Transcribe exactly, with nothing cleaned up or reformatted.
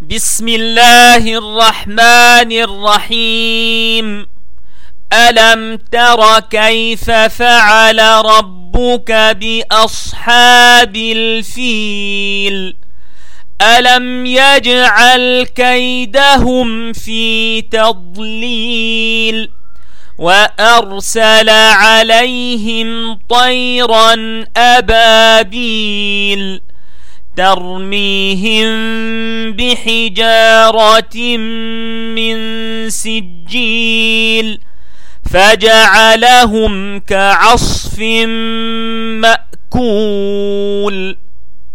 بسم الله الرحمن الرحيم. ألم تر كيف فعل ربك بأصحاب الفيل؟ ألم يجعل كيدهم في تضليل وأرسل عليهم طيرا أبابيل ترميهم بحجارة من سجيل فجعلهم كعصف مأكول.